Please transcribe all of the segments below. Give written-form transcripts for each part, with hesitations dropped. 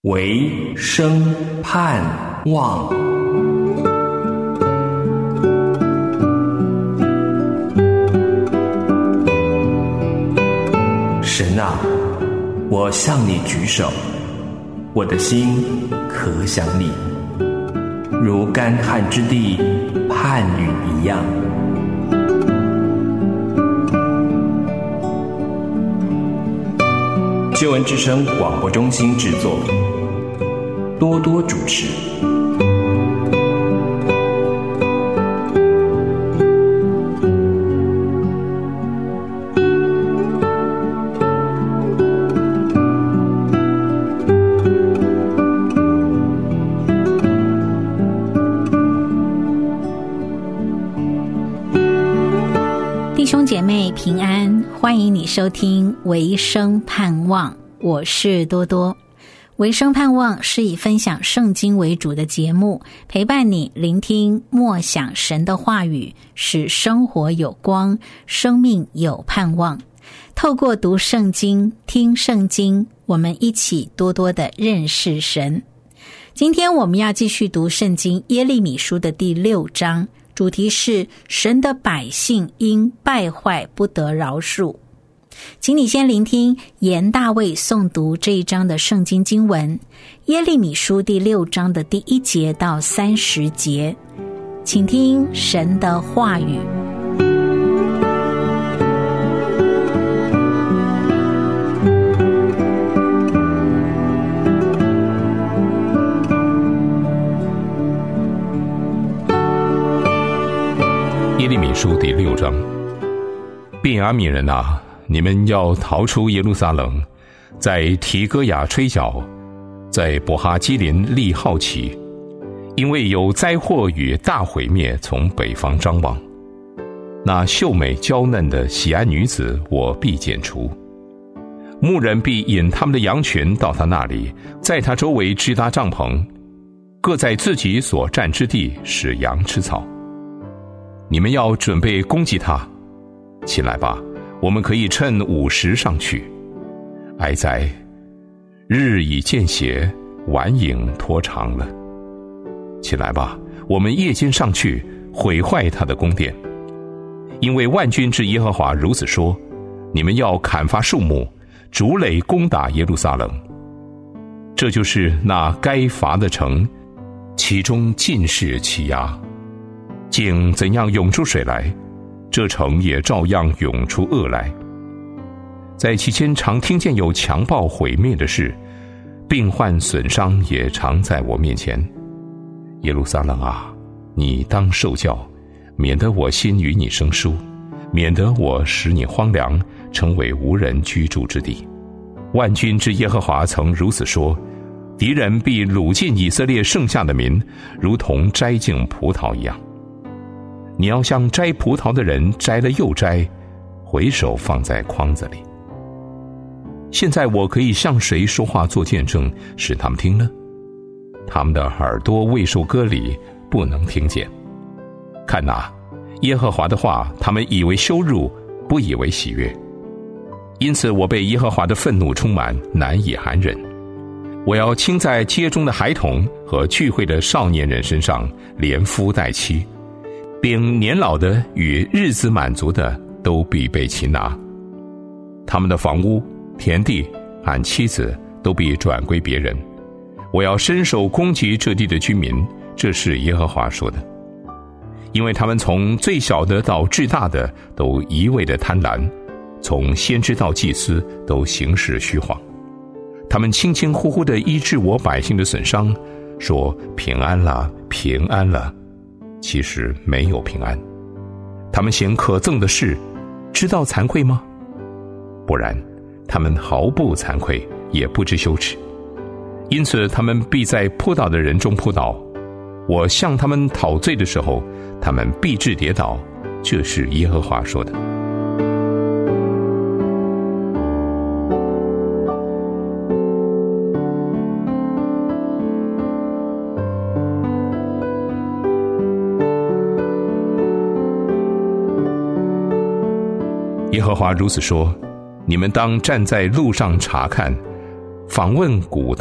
唯生盼望。神啊，我向你举手，我的心可想你，如干旱之地盼雨一样。救恩之声广播中心制作，多多主持。 弟兄姐妹平安，欢迎你收听唯生盼望，我是多多。唯生盼望是以分享圣经为主的节目，陪伴你聆听默想神的话语，使生活有光，生命有盼望。透过读圣经、听圣经，我们一起多多的认识神。今天我们要继续读圣经耶利米书的第6章，主题是神的百姓因败坏不得饶恕。请你先聆听严大卫诵读这一章的圣经经文，耶利米书第6章的第1节到30节，请听神的话语。 耶利米书第6章，便雅悯人啊，你们要逃出耶路撒冷，在提哥雅吹角，在伯哈基林立号旗，因为有灾祸与大毁灭从北方张望。那秀美娇嫩的喜安女子，我必剪除。牧人必引他们的羊群到他那里，在他周围支搭帐篷，各在自己所占之地使羊吃草。你们要准备攻击他，起来吧，我们可以趁午时上去。哀哉，日已见斜，晚影拖长了。起来吧，我们夜间上去，毁坏他的宫殿。因为万军之耶和华如此说，你们要砍伐树木，竹垒攻打耶路撒冷。这就是那该伐的城，其中尽是欺压。井怎样涌出水来，这城也照样涌出恶来。在其间常听见有强暴毁灭的事，病患损伤也常在我面前。耶路撒冷啊，你当受教，免得我心与你生疏，免得我使你荒凉，成为无人居住之地。万军之耶和华曾如此说，敌人必掳尽以色列剩下的民，如同摘尽葡萄一样。你要像摘葡萄的人摘了又摘，回手放在筐子里。现在我可以向谁说话做见证，使他们听呢？他们的耳朵未受割礼，不能听见。看哪，耶和华的话，他们以为羞辱，不以为喜悦。因此我被耶和华的愤怒充满，难以含忍。我要倾在街中的孩童和聚会的少年人身上，连夫带妻，并年老的与日子满足的都必被擒拿。他们的房屋、田地和妻子都必转归别人。我要伸手攻击这地的居民，这是耶和华说的。因为他们从最小的到至大的都一味的贪婪，从先知到祭司都行事虚谎。他们轻轻呼呼地医治我百姓的损伤，说平安了，平安了，其实没有平安。他们行可憎的事，知道惭愧吗？不然，他们毫不惭愧，也不知羞耻。因此他们必在扑倒的人中扑倒。我向他们讨罪的时候，他们必致跌倒，这是耶和华说的。耶和华如此说，你们当站在路上查看，访问古道，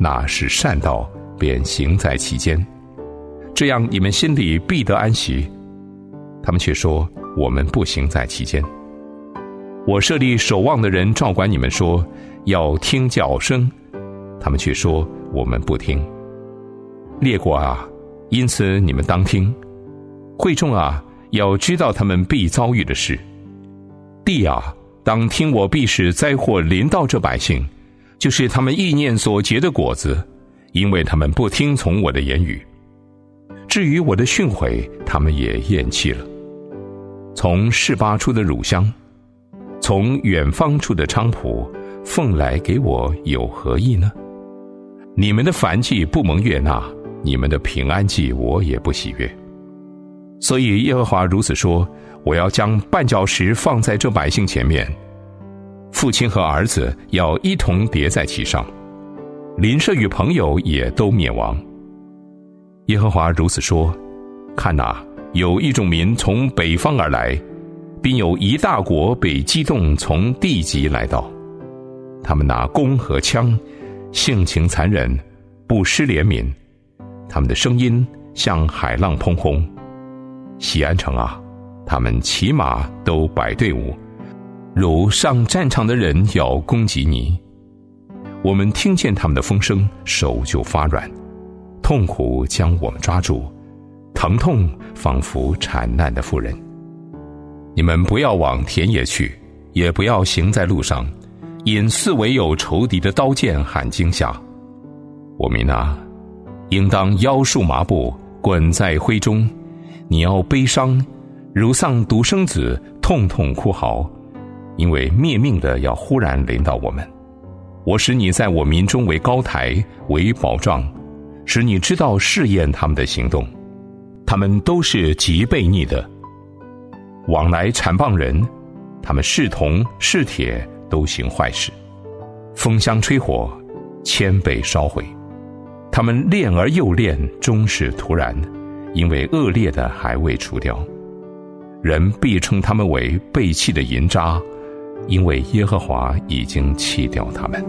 那是善道，便行在其间，这样你们心里必得安息。他们却说我们不行在其间。我设立守望的人照管你们说要听叫声，他们却说我们不听。列国啊，因此你们当听；会众啊，要知道他们必遭遇的事。地啊，当听我必使灾祸临到这百姓，就是他们意念所结的果子，因为他们不听从我的言语。至于我的训诲，他们也厌弃了。从示巴出的乳香，从远方处的菖蒲，奉来给我有何益呢？你们的燔祭不蒙悦纳，你们的平安祭我也不喜悦。所以耶和华如此说，我要将绊脚石放在这百姓前面，父亲和儿子要一同跌在其上，邻舍与朋友也都灭亡。耶和华如此说，看哪，有一种民从北方而来，并有一大国被激动从地极来到。他们拿弓和枪，性情残忍，不施怜悯。他们的声音像海浪砰轰。西安城啊，他们骑马都摆队伍，如上战场的人要攻击你。我们听见他们的风声，手就发软，痛苦将我们抓住，疼痛仿佛产难的妇人。你们不要往田野去，也不要行在路上，因四围有仇敌的刀剑和惊吓。我民啊，应当腰束麻布，滚在灰中。你要悲伤，如丧独生子，痛痛哭嚎，因为灭命的要忽然临到我们。我使你在我民中为高台，为保障，使你知道试验他们的行动。他们都是极悖逆的，往来缠谤人，他们是铜是铁，都行坏事。风箱吹火，千被烧毁。他们练而又练，终是徒然，因为恶劣的还未除掉。人必称他们为背弃的银渣，因为耶和华已经弃掉他们。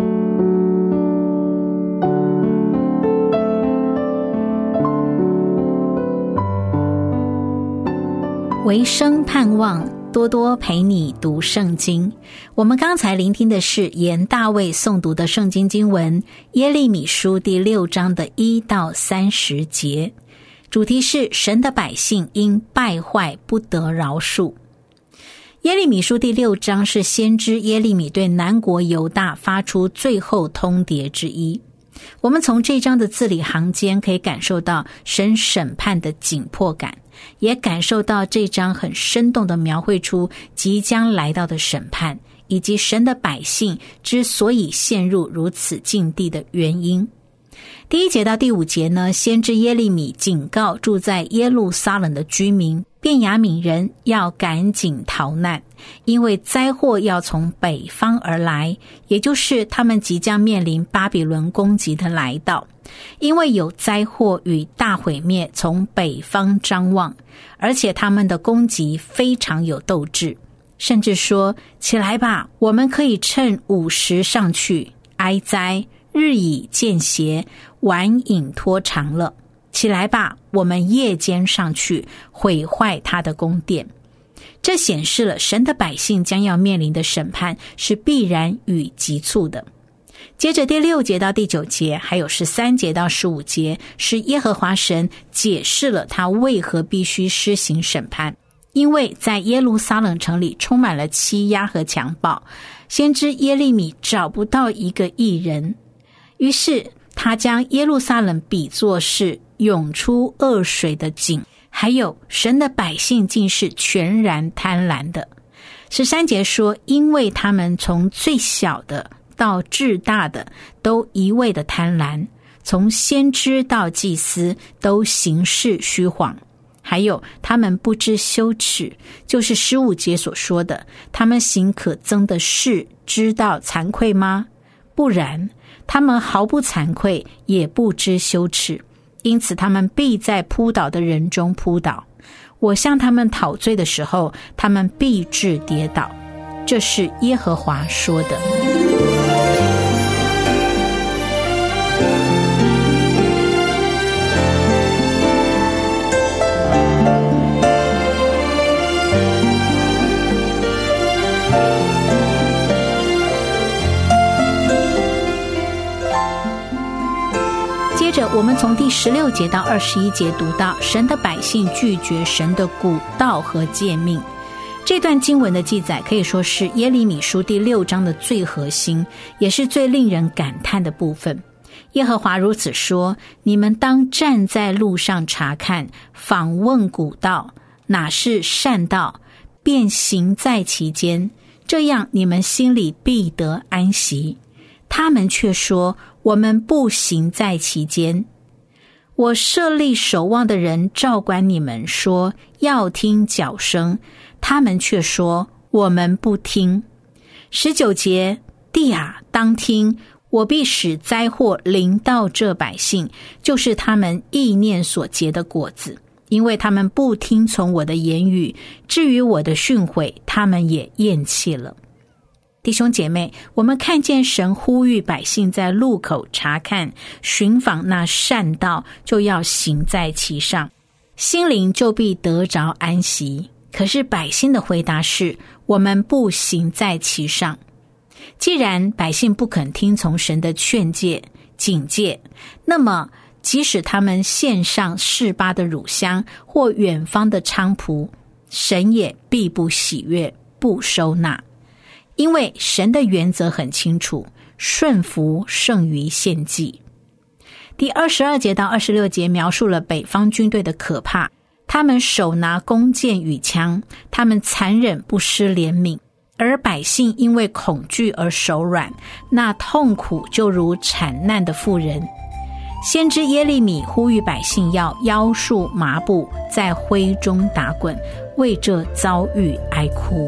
维生盼望，多多陪你读圣经。我们刚才聆听的是沿大卫诵读的圣经经文耶利米书第6章的1到30节，主题是神的百姓因败坏不得饶恕。耶利米书第6章是先知耶利米对南国犹大发出最后通牒之一。我们从这章的字里行间可以感受到神审判的紧迫感，也感受到这章很生动地描绘出即将来到的审判，以及神的百姓之所以陷入如此境地的原因。第1节到第5节呢，先知耶利米警告住在耶路撒冷的居民便雅悯人要赶紧逃难，因为灾祸要从北方而来，也就是他们即将面临巴比伦攻击的来到。因为有灾祸与大毁灭从北方张望，而且他们的攻击非常有斗志，甚至说，起来吧，我们可以趁午时上去，哀哉，日已见斜，晚影拖长了。起来吧，我们夜间上去，毁坏他的宫殿。这显示了神的百姓将要面临的审判是必然与急促的。接着第6节到第9节还有13节到15节是耶和华神解释了他为何必须施行审判。因为在耶路撒冷城里充满了欺压和强暴，先知耶利米找不到一个义人，于是他将耶路撒冷比作是涌出恶水的井，还有神的百姓竟是全然贪婪的。13节说，因为他们从最小的到至大的都一味的贪婪，从先知到祭司都行事虚晃，还有他们不知羞耻，就是15节所说的，他们行可憎的事，知道惭愧吗？不然，他们毫不惭愧，也不知羞耻，因此他们必在扑倒的人中扑倒。我向他们讨罪的时候，他们必致跌倒。这是耶和华说的。 接着我们从第16节到21节读到神的百姓拒绝神的古道和诫命。这段经文的记载可以说是耶利米书第6章的最核心，也是最令人感叹的部分。耶和华如此说：你们当站在路上查看，访问古道，哪是善道，便行在其间，这样你们心里必得安息。他们却说：我们不行在其间。我设立守望的人照管你们，说要听脚声，他们却说我们不听。19节，地啊，当听，我必使灾祸临到这百姓，就是他们意念所结的果子，因为他们不听从我的言语，至于我的训诲，他们也厌弃了。弟兄姐妹，我们看见神呼吁百姓在路口查看寻访那善道，就要行在其上，心灵就必得着安息。可是百姓的回答是：我们不行在其上。既然百姓不肯听从神的劝诫警戒，那么即使他们献上示巴的乳香或远方的菖蒲，神也必不喜悦，不收纳。因为神的原则很清楚，顺服胜于献祭。第22节到26节描述了北方军队的可怕，他们手拿弓箭与枪，他们残忍不失怜悯，而百姓因为恐惧而手软，那痛苦就如产难的妇人。先知耶利米呼吁百姓要腰束麻布，在灰中打滚，为这遭遇哀哭。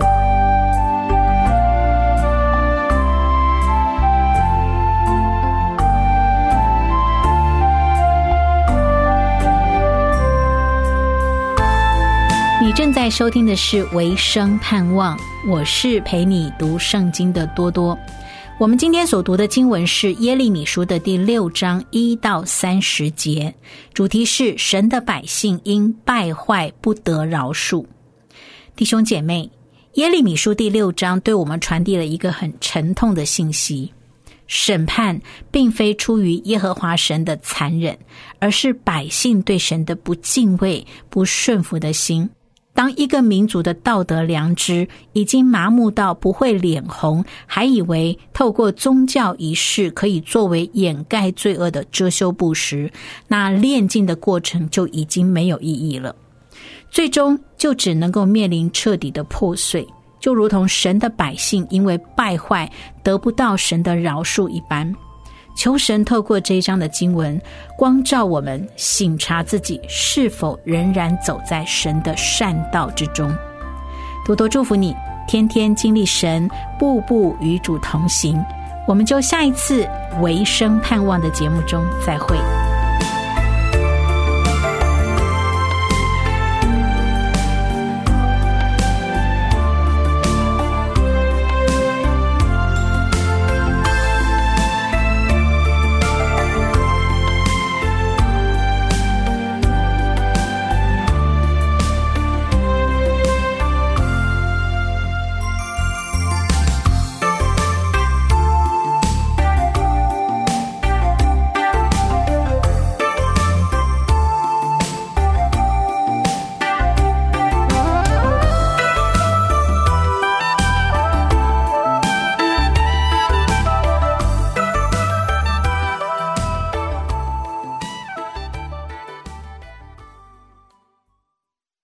你正在收听的是维生盼望，我是陪你读圣经的多多。我们今天所读的经文是耶利米书的第6章1到30节，主题是神的百姓因败坏不得饶恕。弟兄姐妹，耶利米书第6章对我们传递了一个很沉痛的信息，审判并非出于耶和华神的残忍，而是百姓对神的不敬畏、不顺服的心。当一个民族的道德良知已经麻木到不会脸红，还以为透过宗教仪式可以作为掩盖罪恶的遮羞布时，那炼净的过程就已经没有意义了，最终就只能够面临彻底的破碎，就如同神的百姓因为败坏得不到神的饶恕一般。求神透过这一章的经文光照我们，省察自己是否仍然走在神的善道之中。多多祝福你，天天经历神，步步与主同行。我们就下一次维生盼望的节目中再会。